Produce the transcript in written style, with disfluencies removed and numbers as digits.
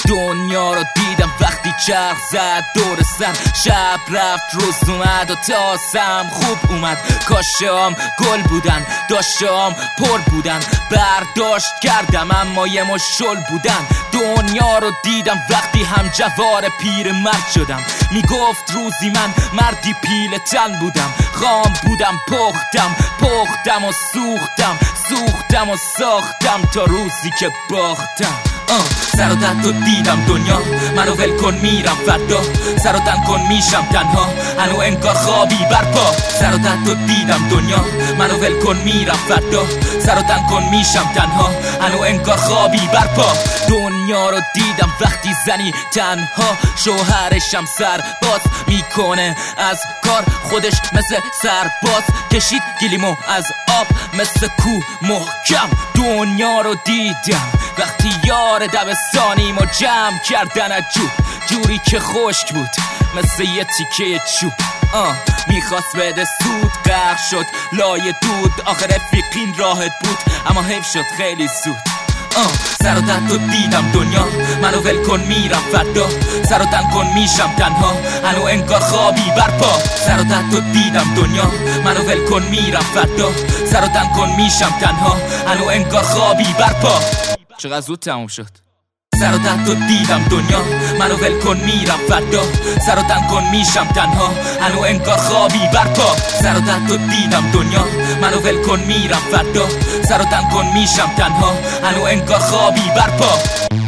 دنیا رو دیدم وقتی چرخ زد دور سر، شب رفت روز اومد و تاسم خوب اومد. کاشام گل بودن، داشتم پر بودن، برداشت کردم اما یه مشل بودن. دنیا رو دیدم وقتی هم جوار پیر مرد شدم. میگفت روزی من مردی پیل تن بودم، خام بودم پختم و سوختم و ساختم تا روزی که باختم. سر و تن تو دیدم دنیا، منو ول کن میرم فردا، سر و تن کن میشم تنها، هنو انگار خوابی برپا. سر و تن تو دیدم دنیا، منو ول کن میرم فردا، سر و تن کن میشم تنها، هنو انگار خوابی برپا. دنیا رو دیدم وقتی زنی تنها، شوهرشم سر باز میکنه از کار، خودش مثل سرباز کشید گلیمو از آب مثل کو محکم. دنیا رو دیدم وقتی یار دبستانیم و جمع کردن از جوری که خشک بود مثل یه تیکه چوب. میخواست بده سود، غرق شد لای دود، آخر رفیقین راحت بود اما حیف شد خیلی زود. سر و تن تو دیدم دنیا، منو ول کن میرم فردا، سر و تن کن میشم تنها، هنو انگار خوابی برپا. سر و تن تو دیدم دنیا، منو ول کن میرم فردا، سر و تن کن میشم تنها، هنو انگار خوابی برپا. چقدر زود تموم شد. سر و تن تو دیدم دنیا، منو ول کن میرم فردا، سر و تن کن میشم تنها، هنو انگار خوابی برپا. سر و تن تو دیدم دنیا، منو ول کن میرم فردا، سر و تن کن میشم تنها، هنو انگار خوابی برپا.